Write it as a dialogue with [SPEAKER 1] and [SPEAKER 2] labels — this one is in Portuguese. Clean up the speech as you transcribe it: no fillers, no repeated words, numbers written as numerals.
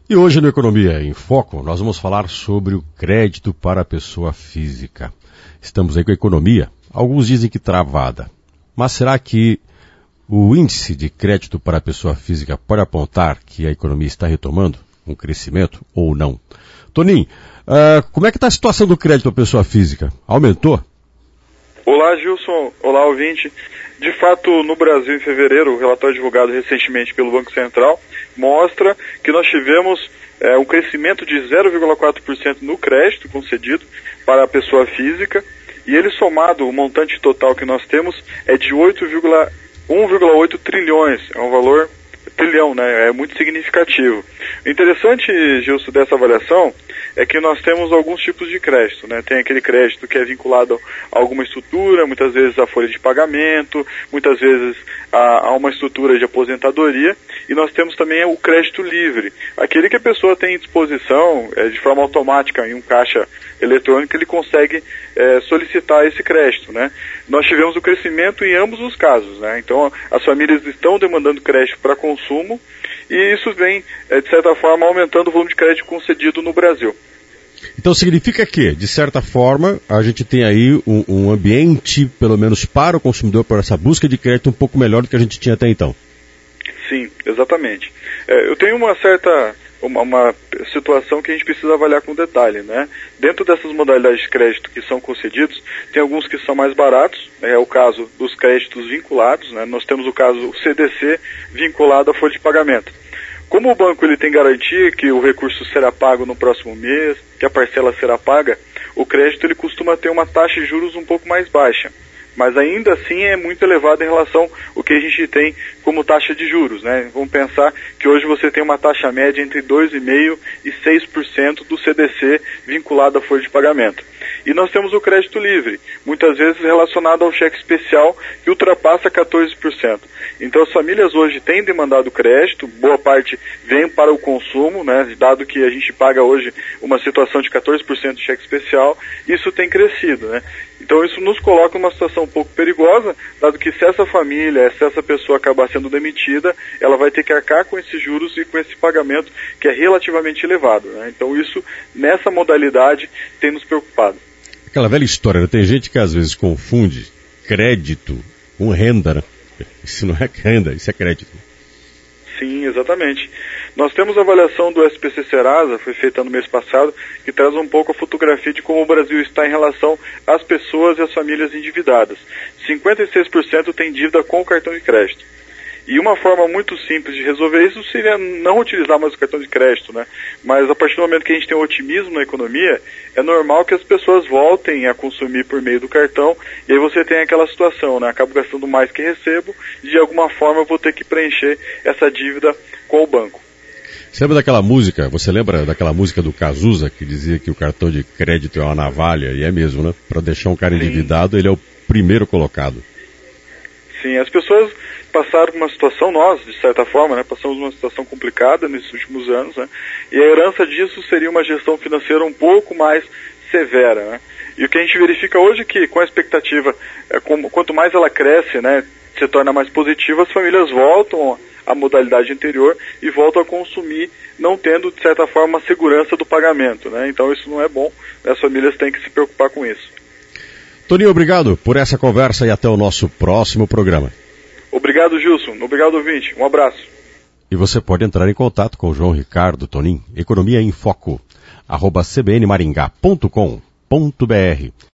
[SPEAKER 1] E hoje no Economia em Foco nós vamos falar sobre o crédito para a pessoa física. Estamos aí com a economia, alguns dizem que travada, mas será que o índice de crédito para a pessoa física pode apontar que a economia está retomando um crescimento ou não? Toninho, como é que está a situação do crédito à pessoa física? Aumentou?
[SPEAKER 2] Olá, Gilson. Olá, ouvinte. De fato, no Brasil, em fevereiro, o relatório divulgado recentemente pelo Banco Central mostra que nós tivemos um crescimento de 0,4% no crédito concedido para a pessoa física, e ele somado, o montante total que nós temos é de 1,8 trilhões, é um valor trilhão, né? É muito significativo. O interessante, Gilson, dessa avaliação é que nós temos alguns tipos de crédito, né? Tem aquele crédito que é vinculado a alguma estrutura, muitas vezes a folha de pagamento, muitas vezes a uma estrutura de aposentadoria, e nós temos também o crédito livre, aquele que a pessoa tem em disposição de forma automática em um caixa eletrônico, ele consegue solicitar esse crédito, né? Nós tivemos o crescimento em ambos os casos, né? Então as famílias estão demandando crédito para consumo, e isso vem, de certa forma, aumentando o volume de crédito concedido no Brasil.
[SPEAKER 1] Então significa que, de certa forma, a gente tem aí um ambiente, pelo menos para o consumidor, para essa busca de crédito um pouco melhor do que a gente tinha até então.
[SPEAKER 2] Sim, exatamente. Eu tenho uma situação que a gente precisa avaliar com detalhe, né? Dentro dessas modalidades de crédito que são concedidos, tem alguns que são mais baratos, é o caso dos créditos vinculados, né? Nós temos o caso CDC vinculado à folha de pagamento. Como o banco ele tem garantia que o recurso será pago no próximo mês, que a parcela será paga, o crédito ele costuma ter uma taxa de juros um pouco mais baixa. Mas ainda assim é muito elevado em relação ao que a gente tem como taxa de juros, né? Vamos pensar que hoje você tem uma taxa média entre 2,5% e 6% do CDC vinculado à folha de pagamento. E nós temos o crédito livre, muitas vezes relacionado ao cheque especial, que ultrapassa 14%. Então as famílias hoje têm demandado crédito, boa parte vem para o consumo, né? Dado que a gente paga hoje uma situação de 14% de cheque especial, isso tem crescido, né? Então isso nos coloca numa situação um pouco perigosa, dado que se essa família, se essa pessoa acabar sendo demitida, ela vai ter que arcar com esses juros e com esse pagamento que é relativamente elevado, né? Então isso, nessa modalidade, tem nos preocupado.
[SPEAKER 1] Aquela velha história, né? Tem gente que às vezes confunde crédito com renda, né? Isso não é renda, isso é crédito.
[SPEAKER 2] Sim, exatamente. Nós temos a avaliação do SPC Serasa, foi feita no mês passado, que traz um pouco a fotografia de como o Brasil está em relação às pessoas e às famílias endividadas. 56% tem dívida com o cartão de crédito. E uma forma muito simples de resolver isso seria não utilizar mais o cartão de crédito, né? Mas a partir do momento que a gente tem um otimismo na economia, é normal que as pessoas voltem a consumir por meio do cartão, e aí você tem aquela situação, né? Acabo gastando mais que recebo, e de alguma forma eu vou ter que preencher essa dívida com o banco.
[SPEAKER 1] Você lembra daquela música do Cazuza, que dizia que o cartão de crédito é uma navalha, e é mesmo, né? Para deixar um cara endividado, ele é o primeiro colocado.
[SPEAKER 2] Sim, as pessoas passaram por uma situação, nós, de certa forma, né, passamos uma situação complicada nesses últimos anos, né, e a herança disso seria uma gestão financeira um pouco mais severa, né, e o que a gente verifica hoje é que, com a expectativa, quanto mais ela cresce, né, se torna mais positiva, as famílias voltam à modalidade anterior e voltam a consumir, não tendo, de certa forma, uma segurança do pagamento, né, então isso não é bom, as famílias têm que se preocupar com isso.
[SPEAKER 1] Toninho, obrigado por essa conversa e até o nosso próximo programa.
[SPEAKER 2] Obrigado, Gilson. Obrigado, ouvinte. Um abraço.
[SPEAKER 1] E você pode entrar em contato com o João Ricardo Toninho, Economia em Foco, @cbnmaringá.com.br.